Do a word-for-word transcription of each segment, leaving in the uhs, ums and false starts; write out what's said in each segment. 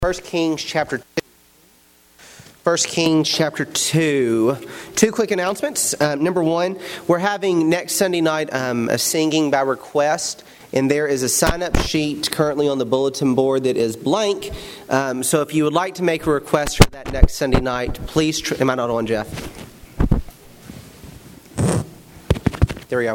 First Kings chapter two. First Kings chapter two. Two quick announcements. Um, number one, we're having next Sunday night um, a singing by request. And there is a sign-up sheet currently on the bulletin board that is blank. Um, so if you would like to make a request for that next Sunday night, please... Tr- Am I not on, Jeff? There we go.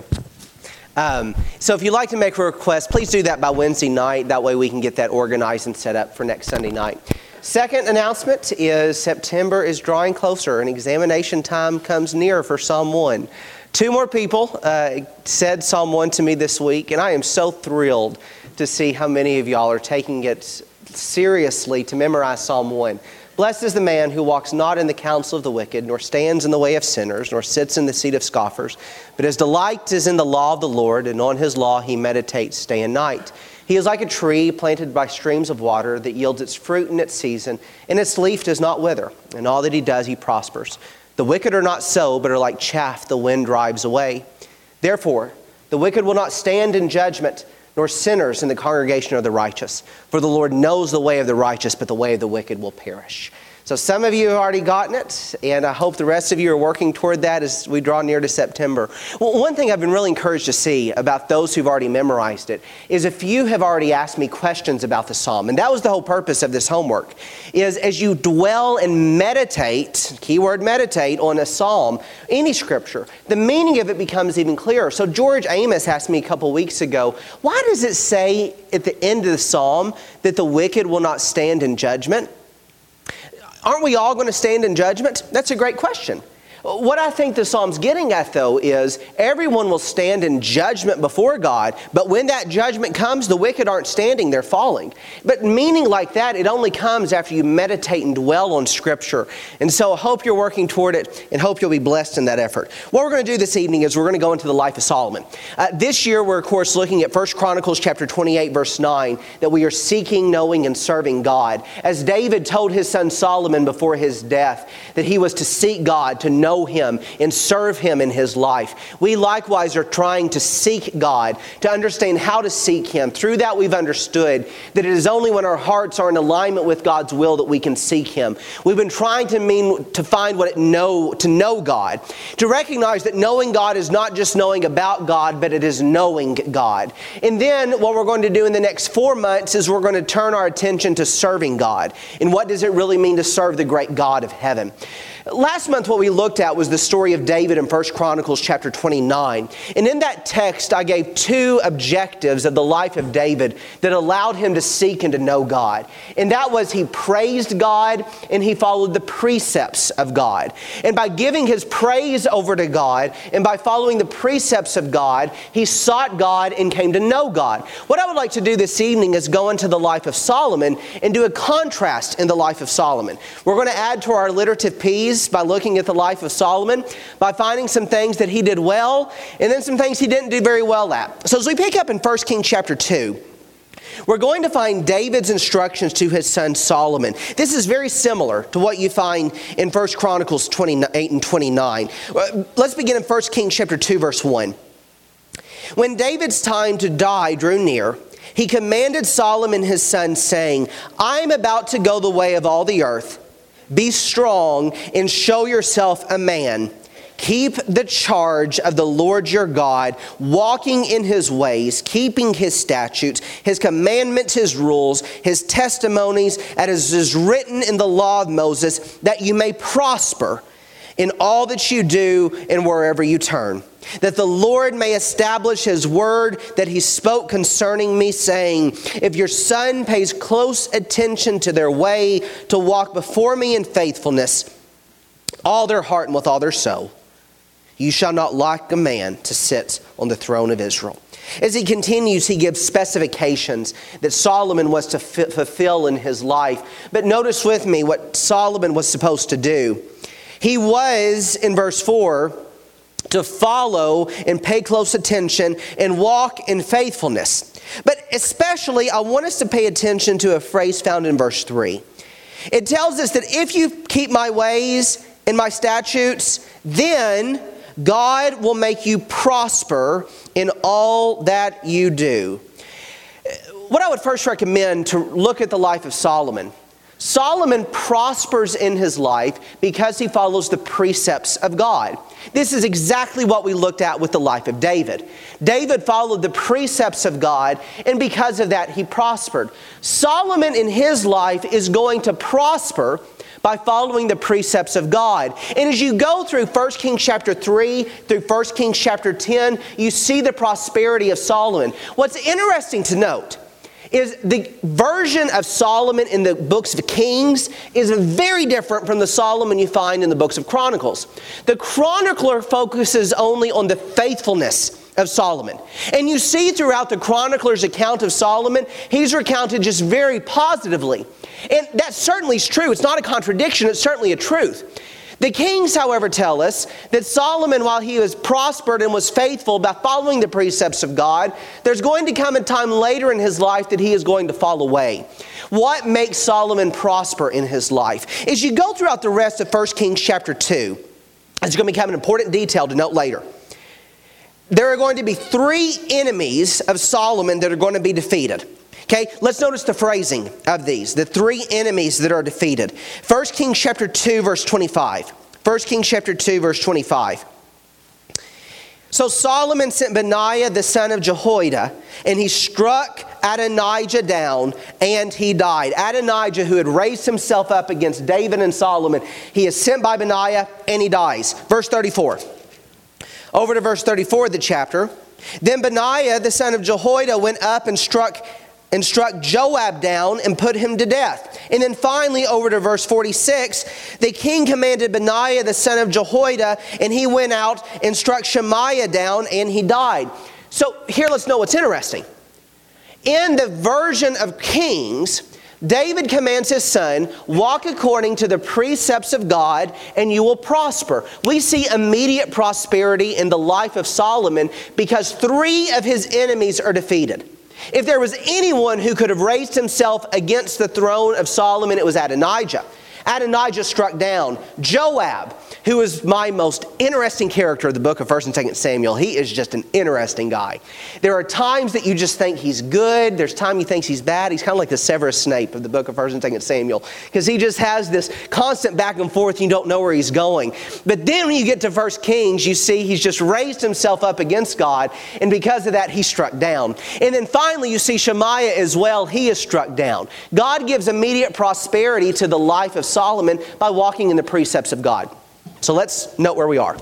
Um, so if you'd like to make a request, please do that by Wednesday night. That way we can get that organized and set up for next Sunday night. Second announcement is September is drawing closer and examination time comes near for Psalm one. Two more people uh, said Psalm one to me this week, and I am so thrilled to see how many of y'all are taking it seriously to memorize Psalm one. Blessed is the man who walks not in the counsel of the wicked, nor stands in the way of sinners, nor sits in the seat of scoffers. But his delight is in the law of the Lord, and on his law he meditates day and night. He is like a tree planted by streams of water that yields its fruit in its season, and its leaf does not wither. And all that he does, he prospers. The wicked are not so, but are like chaff the wind drives away. Therefore, the wicked will not stand in judgment, nor sinners in the congregation of the righteous. For the Lord knows the way of the righteous, but the way of the wicked will perish. So some of you have already gotten it, and I hope the rest of you are working toward that as we draw near to September. Well, one thing I've been really encouraged to see about those who've already memorized it is a few have already asked me questions about the psalm. And that was the whole purpose of this homework, is as you dwell and meditate, keyword meditate, on a psalm, any scripture, the meaning of it becomes even clearer. So George Amos asked me a couple weeks ago, why does it say at the end of the psalm that the wicked will not stand in judgment? Aren't we all going to stand in judgment? That's a great question. What I think the Psalm's getting at, though, is everyone will stand in judgment before God, but when that judgment comes, the wicked aren't standing, they're falling. But meaning like that, it only comes after you meditate and dwell on Scripture. And so I hope you're working toward it and hope you'll be blessed in that effort. What we're going to do this evening is we're going to go into the life of Solomon. Uh, this year, we're, of course, looking at First Chronicles chapter twenty-eight, verse nine, that we are seeking, knowing, and serving God. As David told his son Solomon before his death, that he was to seek God, to know Him and serve Him in his life. We likewise are trying to seek God, to understand how to seek Him. Through that we've understood that it is only when our hearts are in alignment with God's will that we can seek Him. We've been trying to mean to find what it know to know God, to recognize that knowing God is not just knowing about God, but it is knowing God. And then what we're going to do in the next four months is we're going to turn our attention to serving God. And what does it really mean to serve the great God of heaven? Last month what we looked at was the story of David in First Chronicles chapter twenty-nine. And in that text I gave two objectives of the life of David that allowed him to seek and to know God. And that was he praised God and he followed the precepts of God. And by giving his praise over to God and by following the precepts of God, he sought God and came to know God. What I would like to do this evening is go into the life of Solomon and do a contrast in the life of Solomon. We're going to add to our alliterative P's by looking at the life of Solomon, by finding some things that he did well, and then some things he didn't do very well at. So as we pick up in First Kings chapter two, we're going to find David's instructions to his son Solomon. This is very similar to what you find in First Chronicles twenty-eight and twenty-nine. Let's begin in First Kings chapter two, verse one. When David's time to die drew near, he commanded Solomon his son, saying, I am about to go the way of all the earth. Be strong and show yourself a man. Keep the charge of the Lord your God, walking in His ways, keeping His statutes, His commandments, His rules, His testimonies, as is written in the law of Moses, that you may prosper in all that you do and wherever you turn. That the Lord may establish His word that He spoke concerning me, saying, if your son pays close attention to their way to walk before me in faithfulness, all their heart and with all their soul, you shall not lack a man to sit on the throne of Israel. As he continues, he gives specifications that Solomon was to f- fulfill in his life. But notice with me what Solomon was supposed to do. He was, in verse four, to follow and pay close attention and walk in faithfulness. But especially, I want us to pay attention to a phrase found in verse three. It tells us that if you keep my ways and my statutes, then God will make you prosper in all that you do. What I would first recommend to look at the life of Solomon Solomon prospers in his life because he follows the precepts of God. This is exactly what we looked at with the life of David. David followed the precepts of God, and because of that, he prospered. Solomon in his life is going to prosper by following the precepts of God. And as you go through First Kings chapter three through First Kings chapter ten, you see the prosperity of Solomon. What's interesting to note is the version of Solomon in the books of Kings is very different from the Solomon you find in the books of Chronicles. The chronicler focuses only on the faithfulness of Solomon. And you see throughout the chronicler's account of Solomon, he's recounted just very positively. And that certainly is true. It's not a contradiction. It's certainly a truth. The Kings, however, tell us that Solomon, while he was prospered and was faithful by following the precepts of God, there's going to come a time later in his life that he is going to fall away. What makes Solomon prosper in his life? As you go throughout the rest of First Kings chapter two, it's going to become an important detail to note later. There are going to be three enemies of Solomon that are going to be defeated. Okay, let's notice the phrasing of these, the three enemies that are defeated. First Kings chapter two, verse twenty-five. First Kings chapter two, verse twenty-five. So Solomon sent Benaiah the son of Jehoiada, and he struck Adonijah down, and he died. Adonijah, who had raised himself up against David and Solomon, he is sent by Benaiah, and he dies. Verse thirty-four. Over to verse thirty-four of the chapter. Then Benaiah the son of Jehoiada went up and struck and struck Joab down and put him to death. And then finally, over to verse forty-six, the king commanded Benaiah the son of Jehoiada, and he went out and struck Shemaiah down, and he died. So here, let's know what's interesting. In the version of Kings, David commands his son, walk according to the precepts of God, and you will prosper. We see immediate prosperity in the life of Solomon because three of his enemies are defeated. If there was anyone who could have raised himself against the throne of Solomon, it was Adonijah. Adonijah struck down Joab, who is my most interesting character of the book of First and Second Samuel. He is just an interesting guy. There are times that you just think he's good. There's times you think he's bad. He's kind of like the Severus Snape of the book of First and Second Samuel, because he just has this constant back and forth. And you don't know where he's going. But then when you get to First Kings, you see he's just raised himself up against God, and because of that, he's struck down. And then finally, you see Shemaiah as well. He is struck down. God gives immediate prosperity to the life of Solomon by walking in the precepts of God. So let's note where we are.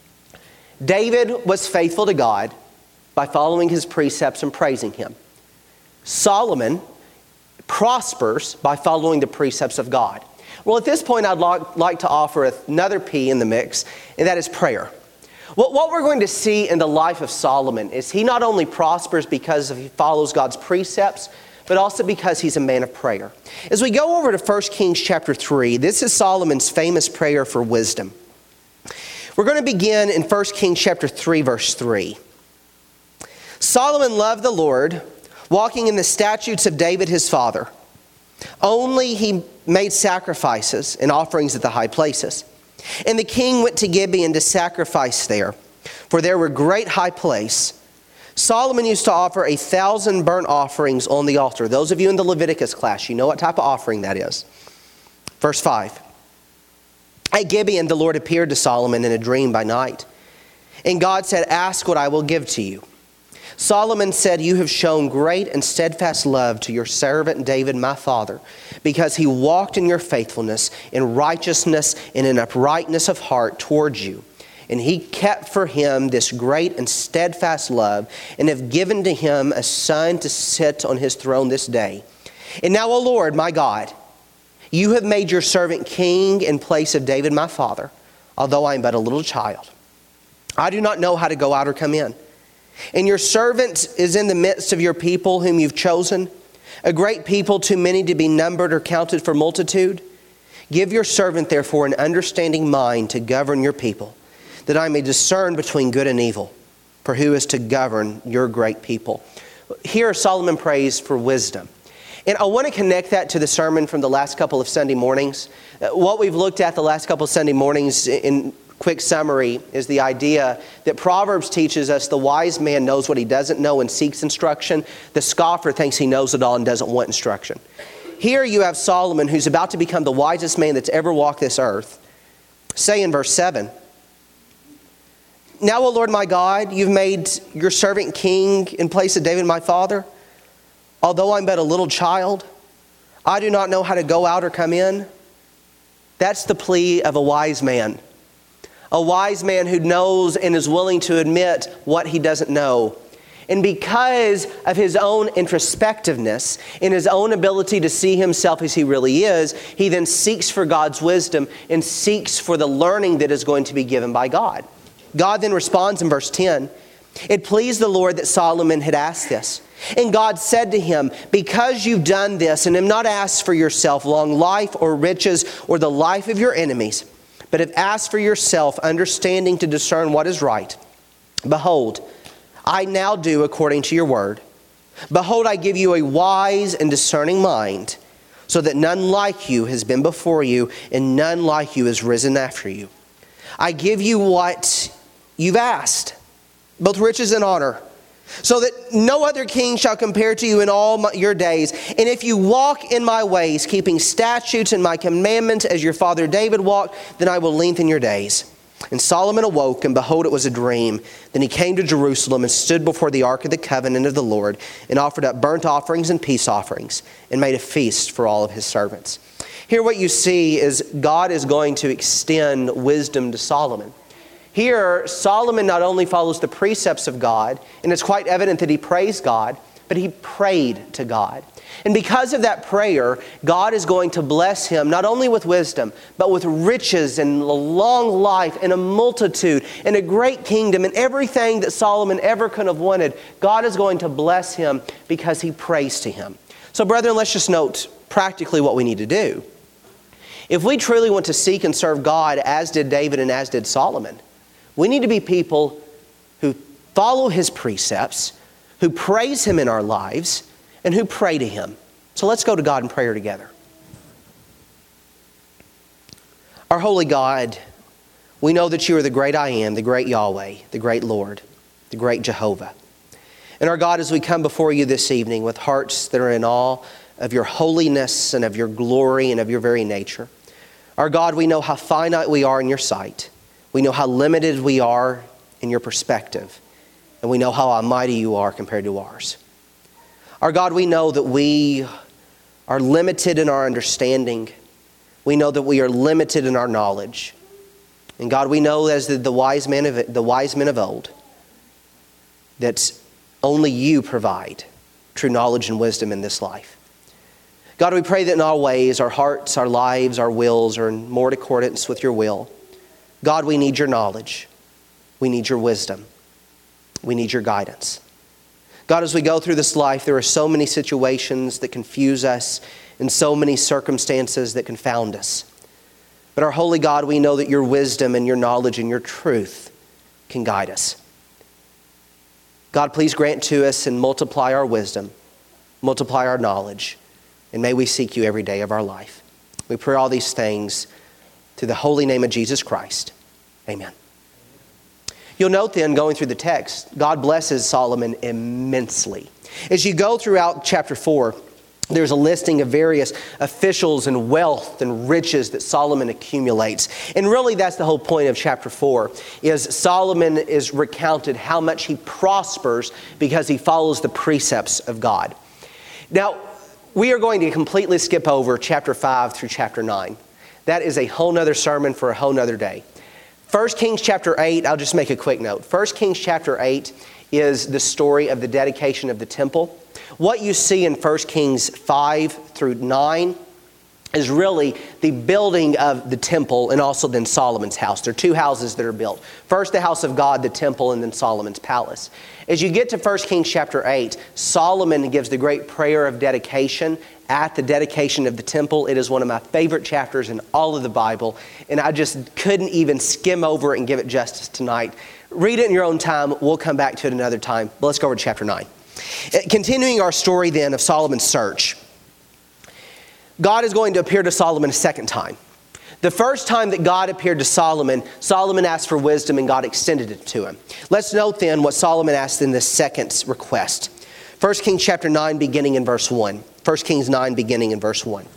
David was faithful to God by following his precepts and praising him. Solomon prospers by following the precepts of God. Well, at this point, I'd like to offer another P in the mix, and that is prayer. What we're going to see in the life of Solomon is he not only prospers because he follows God's precepts, but also because he's a man of prayer. As we go over to First Kings chapter three, this is Solomon's famous prayer for wisdom. We're going to begin in First Kings chapter three, verse three. Solomon loved the Lord, walking in the statutes of David his father. Only he made sacrifices and offerings at the high places. And the king went to Gibeon to sacrifice there, for there were great high place. Solomon used to offer a thousand burnt offerings on the altar. Those of you in the Leviticus class, you know what type of offering that is. Verse five. At Gibeon, the Lord appeared to Solomon in a dream by night. And God said, ask what I will give to you. Solomon said, you have shown great and steadfast love to your servant David, my father, because he walked in your faithfulness, in righteousness, and in uprightness of heart towards you. And he kept for him this great and steadfast love, and have given to him a son to sit on his throne this day. And now, O Lord, my God, you have made your servant king in place of David, my father, although I am but a little child. I do not know how to go out or come in. And your servant is in the midst of your people whom you've chosen, a great people too many to be numbered or counted for multitude. Give your servant, therefore, an understanding mind to govern your people, that I may discern between good and evil. For who is to govern your great people? Here Solomon prays for wisdom. And I want to connect that to the sermon from the last couple of Sunday mornings. What we've looked at the last couple of Sunday mornings in quick summary is the idea that Proverbs teaches us the wise man knows what he doesn't know and seeks instruction. The scoffer thinks he knows it all and doesn't want instruction. here you have Solomon, who's about to become the wisest man that's ever walked this earth, say in verse seven, "Now, O Lord my God, you've made your servant king in place of David my father. Although I'm but a little child, I do not know how to go out or come in." That's the plea of a wise man. A wise man who knows and is willing to admit what he doesn't know. And because of his own introspectiveness and his own ability to see himself as he really is, he then seeks for God's wisdom and seeks for the learning that is going to be given by God. God then responds in verse ten, "It pleased the Lord that Solomon had asked this. And God said to him, because you've done this and have not asked for yourself long life or riches or the life of your enemies, but have asked for yourself understanding to discern what is right, behold, I now do according to your word. Behold, I give you a wise and discerning mind, so that none like you has been before you, and none like you has risen after you. I give you what you've asked, both riches and honor, so that no other king shall compare to you in all my, your days. And if you walk in my ways, keeping statutes and my commandments as your father David walked, then I will lengthen your days." And Solomon awoke, and behold, it was a dream. Then he came to Jerusalem and stood before the ark of the covenant of the Lord, and offered up burnt offerings and peace offerings, and made a feast for all of his servants. Here what you see is God is going to extend wisdom to Solomon. Here, Solomon not only follows the precepts of God, and it's quite evident that he praised God, but he prayed to God. And because of that prayer, God is going to bless him not only with wisdom, but with riches and a long life and a multitude and a great kingdom and everything that Solomon ever could have wanted. God is going to bless him because he prays to him. So brethren, let's just note practically what we need to do. If we truly want to seek and serve God as did David and as did Solomon, we need to be people who follow his precepts, who praise him in our lives, and who pray to him. So let's go to God in prayer together. Our holy God, we know that you are the great I am, the great Yahweh, the great Lord, the great Jehovah. And our God, as we come before you this evening with hearts that are in awe of your holiness and of your glory and of your very nature, our God, we know how finite we are in your sight. We know how limited we are in your perspective. And we know how almighty you are compared to ours. Our God, we know that we are limited in our understanding. We know that we are limited in our knowledge. And God, we know as the, the wise men of the wise men of old, that only you provide true knowledge and wisdom in this life. God, we pray that in all ways, our hearts, our lives, our wills are in more accordance with your will. God, we need your knowledge. We need your wisdom. We need your guidance. God, as we go through this life, there are so many situations that confuse us and so many circumstances that confound us. But our holy God, we know that your wisdom and your knowledge and your truth can guide us. God, please grant to us and multiply our wisdom, multiply our knowledge, and may we seek you every day of our life. We pray all these things through the holy name of Jesus Christ. Amen. You'll note then, going through the text, God blesses Solomon immensely. As you go throughout chapter four, there's a listing of various officials and wealth and riches that Solomon accumulates. And really that's the whole point of chapter four, is Solomon is recounted how much he prospers because he follows the precepts of God. Now, we are going to completely skip over chapter five through chapter nine. That is a whole nother sermon for a whole nother day. First Kings chapter eight, I'll just make a quick note. First Kings chapter eight is the story of the dedication of the temple. What you see in First Kings five through nine is really the building of the temple and also then Solomon's house. There are two houses that are built. First the house of God, the temple, and then Solomon's palace. As you get to First Kings chapter eight, Solomon gives the great prayer of dedication at the dedication of the temple. It is one of my favorite chapters in all of the Bible, and I just couldn't even skim over it and give it justice tonight. Read it in your own time. We'll come back to it another time. But let's go over to chapter nine. Continuing our story then of Solomon's search, God is going to appear to Solomon a second time. The first time that God appeared to Solomon, Solomon asked for wisdom and God extended it to him. Let's note then what Solomon asked in this second request. First Kings chapter nine, beginning in verse one. First Kings nine, beginning in verse one.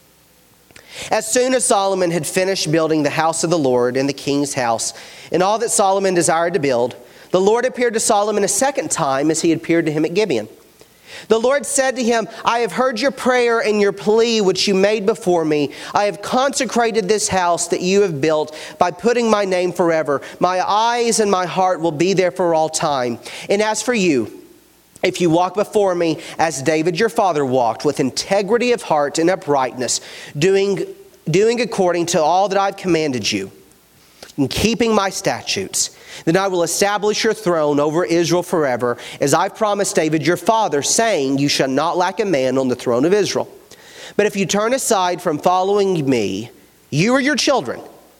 As soon as Solomon had finished building the house of the Lord and the king's house and all that Solomon desired to build, the Lord appeared to Solomon a second time as he appeared to him at Gibeon. The Lord said to him, I have heard your prayer and your plea which you made before me. I have consecrated this house that you have built by putting my name forever. My eyes and my heart will be there for all time. And as for you, if you walk before me as David your father walked, with integrity of heart and uprightness, doing, doing according to all that I've commanded you, and keeping my statutes, then I will establish your throne over Israel forever, as I've promised David your father, saying, you shall not lack a man on the throne of Israel. But if you turn aside from following me, you or your children,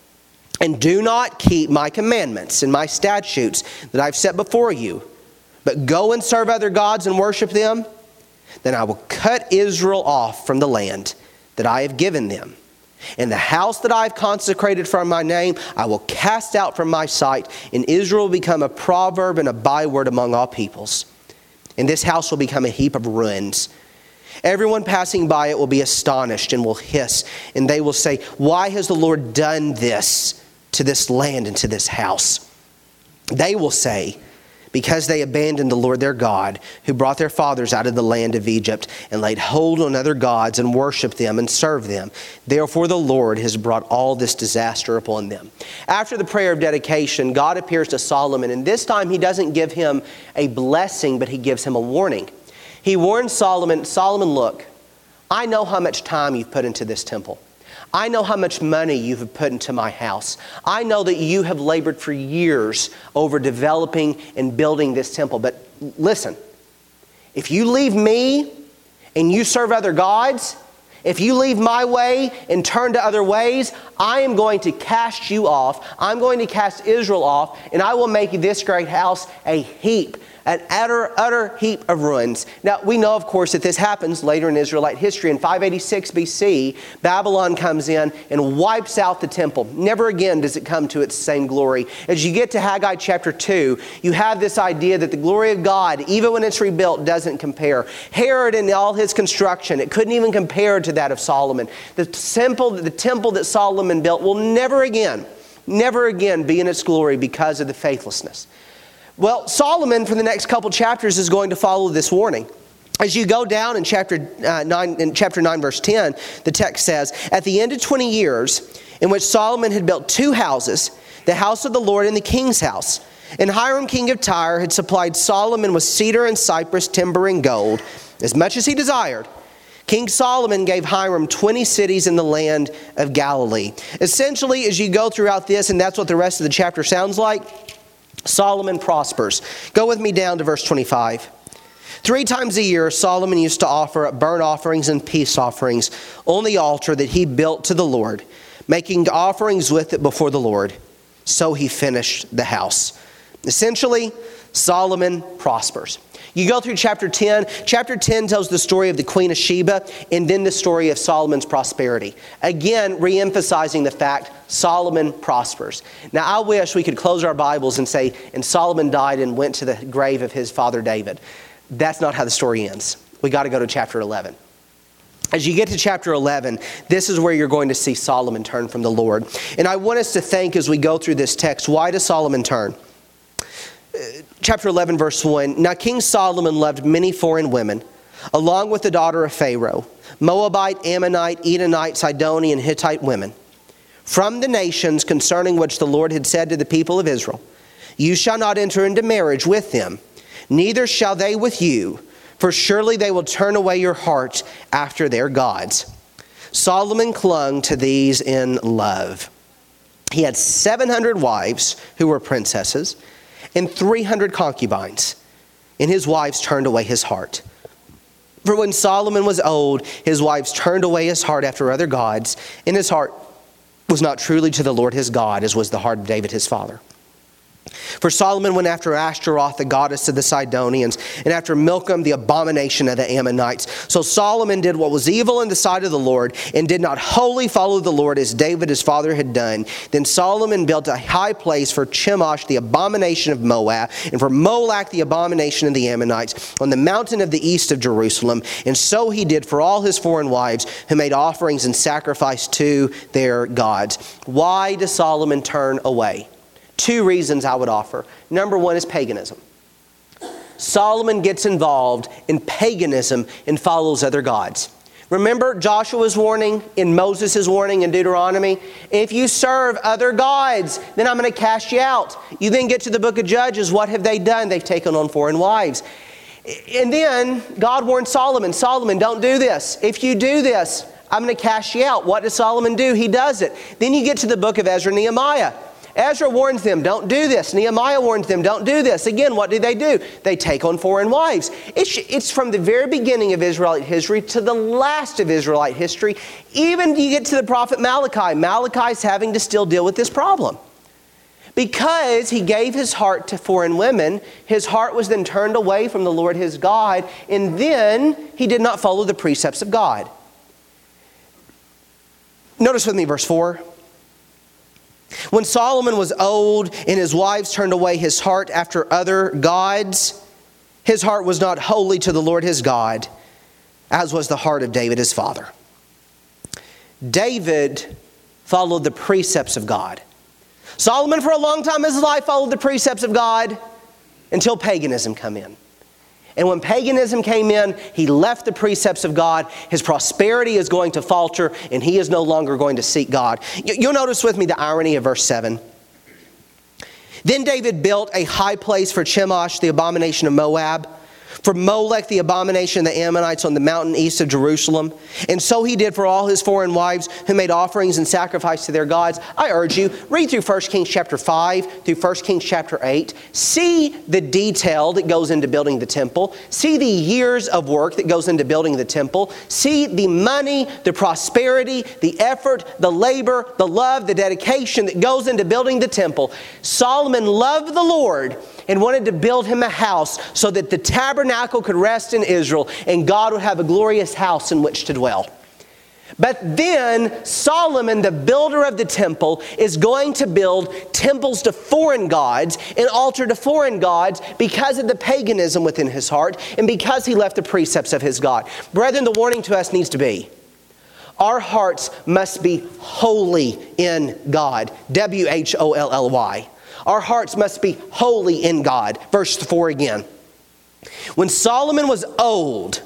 and do not keep my commandments and my statutes that I've set before you, but go and serve other gods and worship them, then I will cut Israel off from the land that I have given them. And the house that I have consecrated for my name, I will cast out from my sight, and Israel will become a proverb and a byword among all peoples. And this house will become a heap of ruins. Everyone passing by it will be astonished and will hiss, and they will say, why has the Lord done this to this land and to this house? They will say, because they abandoned the Lord their God, who brought their fathers out of the land of Egypt, and laid hold on other gods and worshiped them and served them. Therefore the Lord has brought all this disaster upon them. After the prayer of dedication, God appears to Solomon, and this time he doesn't give him a blessing, but he gives him a warning. He warns Solomon, Solomon, look, I know how much time you've put into this temple. I know how much money you have put into my house. I know that you have labored for years over developing and building this temple. But listen, if you leave me and you serve other gods, if you leave my way and turn to other ways, I am going to cast you off. I'm going to cast Israel off, and I will make this great house a heap, an utter, utter heap of ruins. Now, we know, of course, that this happens later in Israelite history. In five eighty-six B C, Babylon comes in and wipes out the temple. Never again does it come to its same glory. As you get to Haggai chapter two, you have this idea that the glory of God, even when it's rebuilt, doesn't compare. Herod and all his construction, it couldn't even compare to that of Solomon. The temple, the temple that Solomon built will never again, never again be in its glory because of the faithlessness. Well, Solomon, for the next couple chapters, is going to follow this warning. As you go down in chapter uh, nine, in chapter nine, verse ten, the text says, at the end of twenty years, in which Solomon had built two houses, the house of the Lord and the king's house, and Hiram, king of Tyre, had supplied Solomon with cedar and cypress timber and gold, as much as he desired. King Solomon gave Hiram twenty cities in the land of Galilee. Essentially, as you go throughout this, and that's what the rest of the chapter sounds like, Solomon prospers. Go with me down to verse twenty-five. Three times a year, Solomon used to offer up burnt offerings and peace offerings on the altar that he built to the Lord, making offerings with it before the Lord. So he finished the house. Essentially, Solomon prospers. You go through chapter ten. Chapter ten tells the story of the Queen of Sheba, and then the story of Solomon's prosperity. Again, re-emphasizing the fact Solomon prospers. Now, I wish we could close our Bibles and say, and Solomon died and went to the grave of his father David. That's not how the story ends. We got to go to chapter eleven. As you get to chapter eleven, this is where you're going to see Solomon turn from the Lord. And I want us to think as we go through this text, why does Solomon turn? Chapter eleven, verse one, now King Solomon loved many foreign women, along with the daughter of Pharaoh, Moabite, Ammonite, Edomite, Sidonian, and Hittite women, from the nations concerning which the Lord had said to the people of Israel, you shall not enter into marriage with them, neither shall they with you, for surely they will turn away your heart after their gods. Solomon clung to these in love. He had seven hundred wives who were princesses, and three hundred concubines, and his wives turned away his heart. For when Solomon was old, his wives turned away his heart after other gods, and his heart was not truly to the Lord his God, as was the heart of David his father. For Solomon went after Ashtaroth, the goddess of the Sidonians, and after Milcom, the abomination of the Ammonites. So Solomon did what was evil in the sight of the Lord, and did not wholly follow the Lord as David his father had done. Then Solomon built a high place for Chemosh, the abomination of Moab, and for Molech, the abomination of the Ammonites, on the mountain of the east of Jerusalem. And so he did for all his foreign wives, who made offerings and sacrificed to their gods. Why does Solomon turn away? Two reasons I would offer. Number one is paganism. Solomon gets involved in paganism and follows other gods. Remember Joshua's warning and Moses' warning in Deuteronomy? If you serve other gods, then I'm going to cast you out. You then get to the book of Judges. What have they done? They've taken on foreign wives. And then God warned Solomon, Solomon, don't do this. If you do this, I'm going to cast you out. What does Solomon do? He does it. Then you get to the book of Ezra and Nehemiah. Ezra warns them, don't do this. Nehemiah warns them, don't do this. Again, what do they do? They take on foreign wives. It's, it's from the very beginning of Israelite history to the last of Israelite history. Even you get to the prophet Malachi. Malachi's having to still deal with this problem. Because he gave his heart to foreign women, his heart was then turned away from the Lord his God, and then he did not follow the precepts of God. Notice with me verse four. When Solomon was old and his wives turned away his heart after other gods, his heart was not wholly to the Lord his God, as was the heart of David his father. David followed the precepts of God. Solomon for a long time in his life followed the precepts of God until paganism came in. And when paganism came in, he left the precepts of God. His prosperity is going to falter, and he is no longer going to seek God. You'll notice with me the irony of verse seven. Then David built a high place for Chemosh, the abomination of Moab, for Molech, the abomination of the Ammonites on the mountain east of Jerusalem. And so he did for all his foreign wives who made offerings and sacrifice to their gods. I urge you, read through First Kings chapter five, through First Kings chapter eight. See the detail that goes into building the temple. See the years of work that goes into building the temple. See the money, the prosperity, the effort, the labor, the love, the dedication that goes into building the temple. Solomon loved the Lord and wanted to build him a house so that the tabernacle could rest in Israel and God would have a glorious house in which to dwell. But then Solomon, the builder of the temple, is going to build temples to foreign gods, an altar to foreign gods, because of the paganism within his heart and because he left the precepts of his God. Brethren, the warning to us needs to be, our hearts must be wholly in God. W H O L L Y. Our hearts must be wholly in God. Verse four again. When Solomon was old,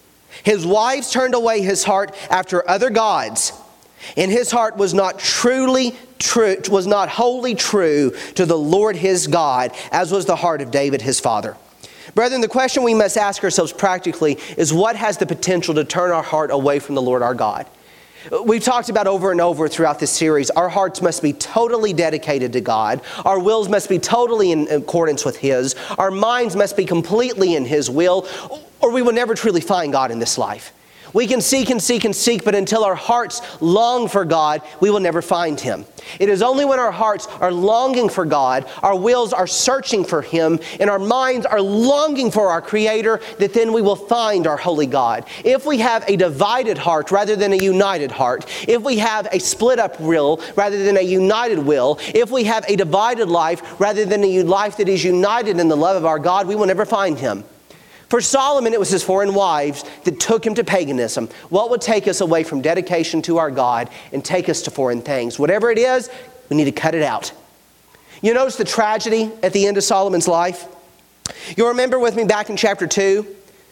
his wives turned away his heart after other gods, and his heart was not truly true, was not wholly true to the Lord his God, as was the heart of David his father. Brethren, the question we must ask ourselves practically is, what has the potential to turn our heart away from the Lord our God? We've talked about over and over throughout this series, our hearts must be totally dedicated to God. Our wills must be totally in accordance with His. Our minds must be completely in His will, or we will never truly find God in this life. We can seek and seek and seek, but until our hearts long for God, we will never find Him. It is only when our hearts are longing for God, our wills are searching for Him, and our minds are longing for our Creator, that then we will find our holy God. If we have a divided heart rather than a united heart, if we have a split up will rather than a united will, if we have a divided life rather than a life that is united in the love of our God, we will never find Him. For Solomon, it was his foreign wives that took him to paganism. What would take us away from dedication to our God and take us to foreign things? Whatever it is, we need to cut it out. You notice the tragedy at the end of Solomon's life? You'll remember with me back in chapter two,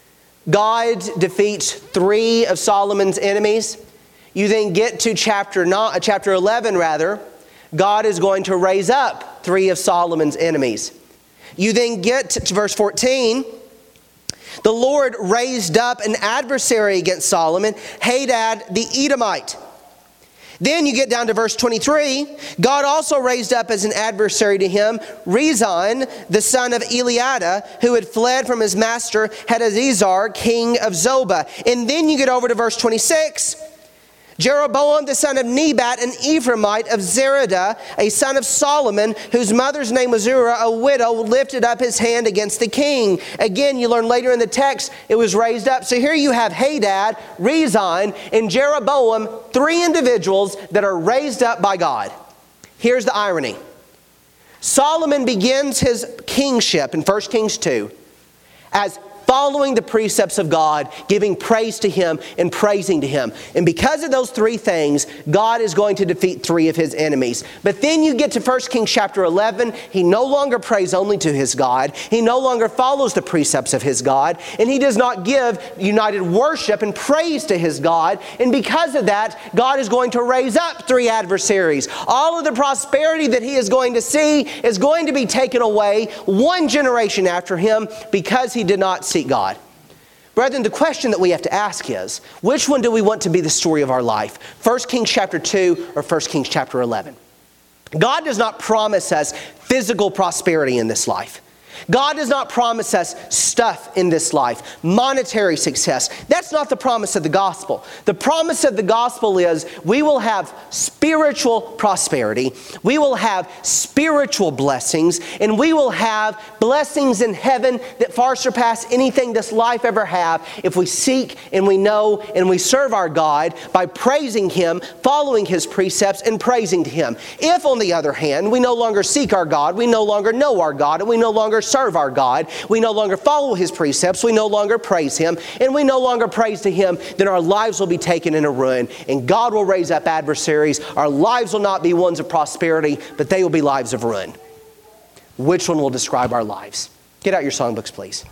God defeats three of Solomon's enemies. You then get to chapter nine, chapter eleven rather, God is going to raise up three of Solomon's enemies. You then get to verse fourteen, the Lord raised up an adversary against Solomon, Hadad the Edomite. Then you get down to verse twenty-three. God also raised up as an adversary to him Rezon, the son of Eliada, who had fled from his master Hadadezer, king of Zobah. And then you get over to verse twenty-six. Jeroboam the son of Nebat, an Ephraimite of Zeradah, a son of Solomon, whose mother's name was Ura, a widow, lifted up his hand against the king. Again, you learn later in the text, it was raised up. So here you have Hadad, Rezin, and Jeroboam, three individuals that are raised up by God. Here's the irony. Solomon begins his kingship in First Kings two as following the precepts of God, giving praise to Him and praising to Him. And because of those three things, God is going to defeat three of His enemies. But then you get to First Kings chapter eleven, he no longer prays only to his God. He no longer follows the precepts of his God. And he does not give united worship and praise to his God. And because of that, God is going to raise up three adversaries. All of the prosperity that he is going to see is going to be taken away one generation after him because he did not seek God. Brethren, the question that we have to ask is, which one do we want to be the story of our life? First Kings chapter two or First Kings chapter eleven? God does not promise us physical prosperity in this life. God does not promise us stuff in this life, monetary success. That's not the promise of the gospel. The promise of the gospel is we will have spiritual prosperity, we will have spiritual blessings, and we will have blessings in heaven that far surpass anything this life ever have if we seek and we know and we serve our God by praising Him, following His precepts, and praising to Him. If, on the other hand, we no longer seek our God, we no longer know our God, and we no longer serve our God, we no longer follow His precepts, we no longer praise Him, and we no longer praise to Him, then our lives will be taken in a ruin, and God will raise up adversaries. Our lives will not be ones of prosperity, but they will be lives of ruin. Which one will describe our lives? Get out your songbooks, please.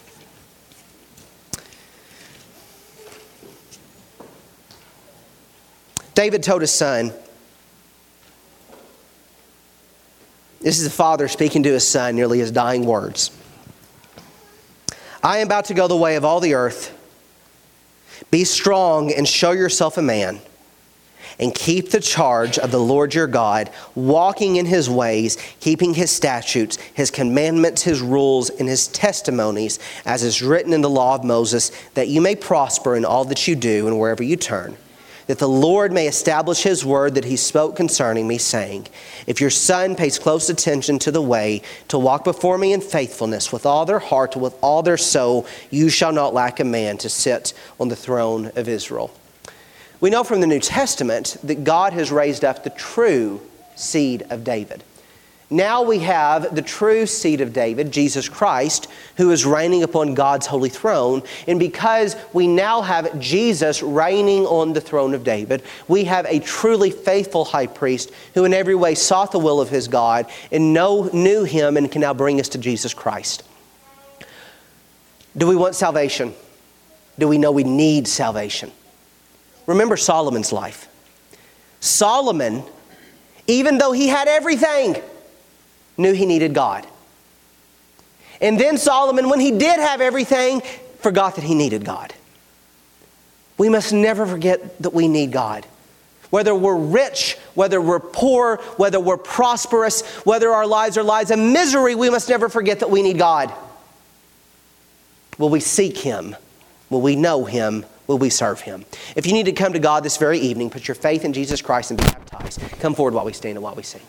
David told his son, this is the father speaking to his son, nearly his dying words. I am about to go the way of all the earth. Be strong and show yourself a man, and keep the charge of the Lord your God, walking in His ways, keeping His statutes, His commandments, His rules, and His testimonies, as is written in the law of Moses, that you may prosper in all that you do and wherever you turn. That the Lord may establish His word that He spoke concerning me, saying, if your son pays close attention to the way to walk before me in faithfulness with all their heart and with all their soul, you shall not lack a man to sit on the throne of Israel. We know from the New Testament that God has raised up the true seed of David. Now we have the true seed of David, Jesus Christ, who is reigning upon God's holy throne. And because we now have Jesus reigning on the throne of David, we have a truly faithful high priest who in every way sought the will of his God and know, knew Him and can now bring us to Jesus Christ. Do we want salvation? Do we know we need salvation? Remember Solomon's life. Solomon, even though he had everything, knew he needed God. And then Solomon, when he did have everything, forgot that he needed God. We must never forget that we need God. Whether we're rich, whether we're poor, whether we're prosperous, whether our lives are lives of misery, we must never forget that we need God. Will we seek Him? Will we know Him? Will we serve Him? If you need to come to God this very evening, put your faith in Jesus Christ and be baptized. Come forward while we stand and while we sing.